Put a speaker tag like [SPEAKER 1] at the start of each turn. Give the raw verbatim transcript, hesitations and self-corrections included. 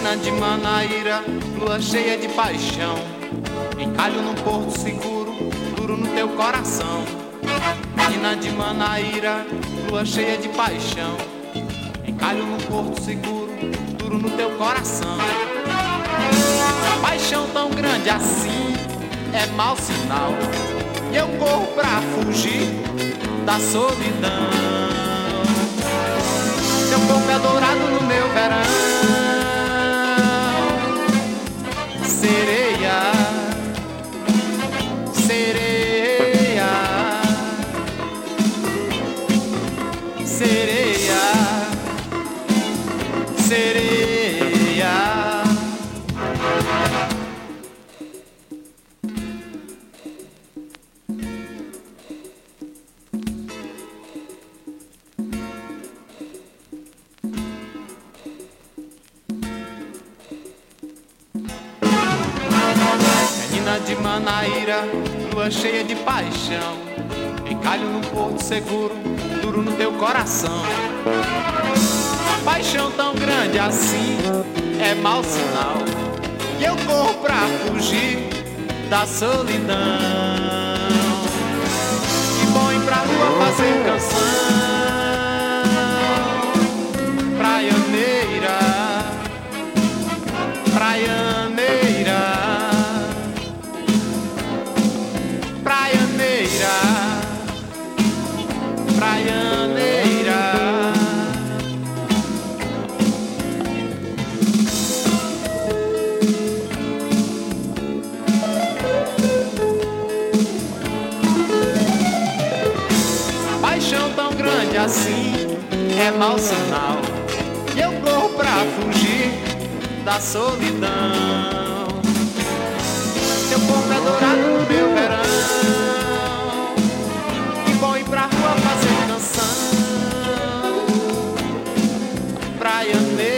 [SPEAKER 1] Menina de Manaíra, lua cheia de paixão, encalho num porto seguro, duro no teu coração. Menina de Manaíra, lua cheia de paixão, encalho num porto seguro, duro no teu coração. Paixão tão grande assim é mau sinal, e eu corro pra fugir da solidão. Teu corpo é dourado no meu verão, sereia, sereia, sereia, sereia. Menina de Manaíra, lua cheia de paixão, encalho num porto seguro, duro no teu coração. Paixão tão grande assim é mau sinal, e eu corro pra fugir da solidão. Que bom ir pra rua fazer canção, praianeira, praianeira, praianeira, praianeira. Paixão tão grande assim é mau sinal, e eu corro pra fugir da solidão. Teu corpo é dourado no meu verão, que bom ir pra rua fazer canção, praianeira.